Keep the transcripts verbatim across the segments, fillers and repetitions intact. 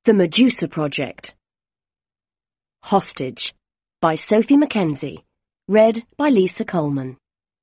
The Medusa Project. Hostage by Sophie Mackenzie. Read by Lisa Coleman.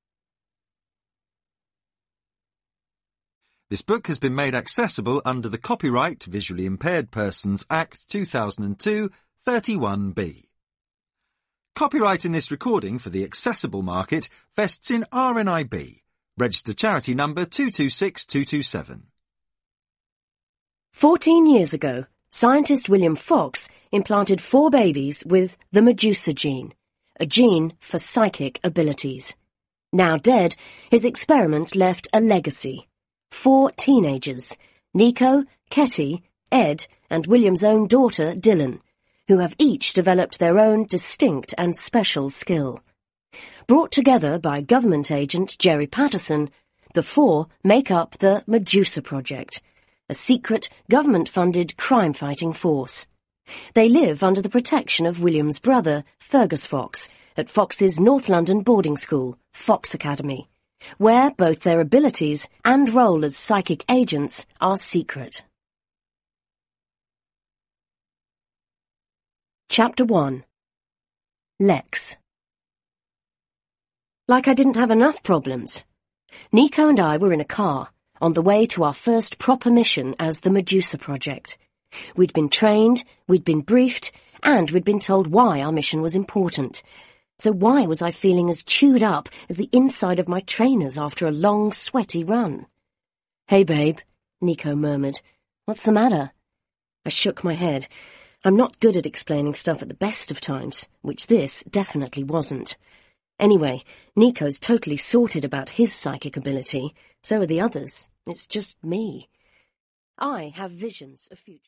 This book has been made accessible under the Copyright to Visually Impaired Persons Act two thousand two, thirty-one B. Copyright in this recording for the accessible market vests in R N I B, registered charity number two two six two two seven. Fourteen years ago, scientist William Fox implanted four babies with the Medusa gene, a gene for psychic abilities. Now dead, his experiment left a legacy. Four teenagers, Nico, Ketty, Ed, and William's own daughter, Dylan, who have each developed their own distinct and special skill. Brought together by government agent Jerry Patterson, the four make up the Medusa Project, a secret, government-funded crime-fighting force. They live under the protection of William's brother, Fergus Fox, at Fox's North London boarding school, Fox Academy, where both their abilities and role as psychic agents are secret. Chapter one. Lex. Like I didn't have enough problems. Nico and I were in a car, on the way to our first proper mission as the Medusa Project. We'd been trained, we'd been briefed, and we'd been told why our mission was important. So why was I feeling as chewed up as the inside of my trainers after a long, sweaty run? "Hey, babe," Nico murmured. "What's the matter?" I shook my head. I'm not good at explaining stuff at the best of times, which this definitely wasn't. Anyway, Nico's totally sorted about his psychic ability. So are the others. It's just me. I have visions of future.